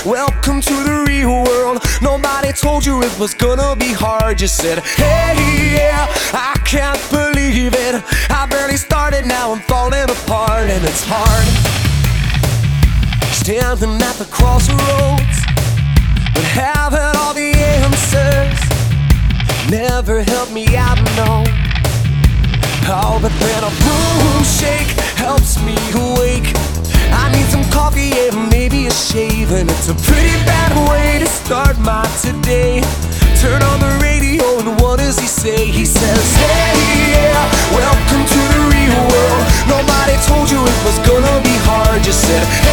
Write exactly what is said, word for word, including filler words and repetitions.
welcome to the real world. Nobody told you it was gonna be hard. You said, hey, yeah, I can't believe it. I barely started, now I'm falling apart. And it's hard, standing at the crossroads, but having all the answers never helped me out, no. Oh, but then a boom shake helps me awake. I need some coffee and maybe a shave, and it's a pretty bad way to start my today. Turn on the radio and what does he say? He says, hey, yeah, welcome to the real world. Nobody told you it was gonna be hard. You said,